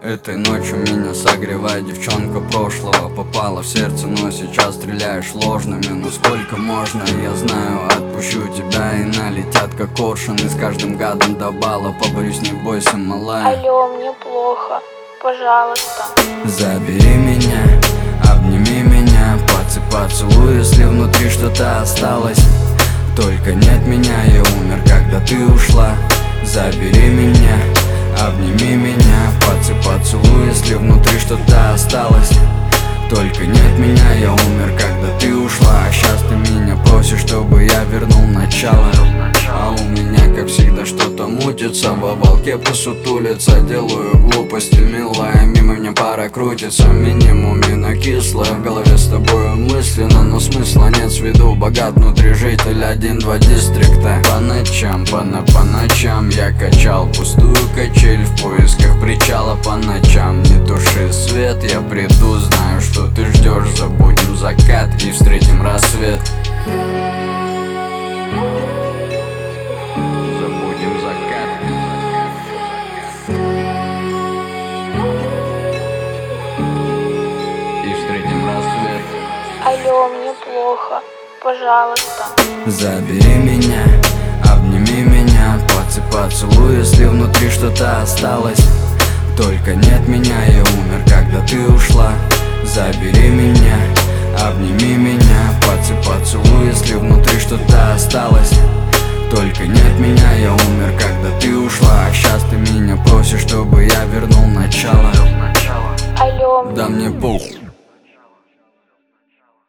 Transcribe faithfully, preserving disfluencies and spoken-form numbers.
Этой ночью меня согревает девчонка прошлого. Попала в сердце, но сейчас стреляешь ложными. Ну сколько можно, я знаю, отпущу тебя и налетят как коршуны. С каждым гадом до бала поборюсь, не бойся, малая. Алло, мне плохо, пожалуйста. Забери меня, обними меня, поцелуй, если внутри что-то осталось. Только нет меня, я умер, когда ты ушла. Забери меня, обними меня, поцелуй, если внутри что-то осталось. Только нет меня, я умер, когда ты ушла. А сейчас ты меня просишь, чтобы я вернул начало. А у меня, как всегда, что-то мутится. В оболке посутулится, делаю глупости, милая. Мимо меня пара крутится, минимум вино кислое. В голове с тобой мысленно, но смысла нет. С виду богат, внутри житель один-два дистрикта. По ночам, по, на, по ночам я качал пустую качель в поисках причала. По ночам не туши свет, я приду, знаю, что ты ждешь. Забудем закат и встретим рассвет. Забудем закат и встретим рассвет. Алло, мне плохо, пожалуйста. Забери меня, обними меня, поцелуй, если внутри что-то осталось. Только нет меня, я умер, когда ты ушла. Забери меня, обними меня,